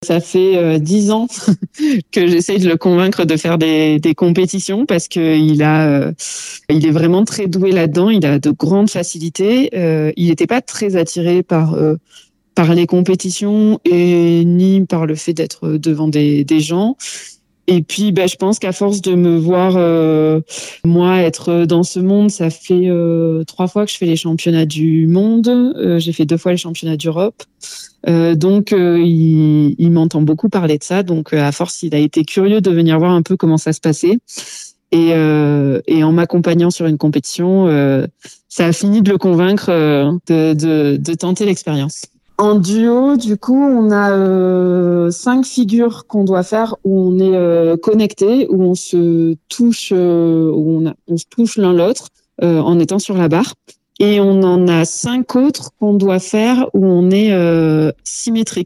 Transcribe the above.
Ça fait 10 ans que j'essaye de le convaincre de faire des compétitions parce que il est vraiment très doué là-dedans. Il a de grandes facilités. Il n'était pas très attiré par les compétitions et ni par le fait d'être devant des gens. Et puis, je pense qu'à force de me voir, moi, être dans ce monde, ça fait 3 fois que je fais les championnats du monde. J'ai fait 2 fois les championnats d'Europe. Donc, il m'entend beaucoup parler de ça. Donc, à force, il a été curieux de venir voir un peu comment ça se passait. Et en m'accompagnant sur une compétition, ça a fini de le convaincre de tenter l'expérience. En duo, du coup, on a 5 figures qu'on doit faire où on est connecté, où on se touche, on se touche l'un l'autre en étant sur la barre. Et on en a 5 autres qu'on doit faire où on est symétrique.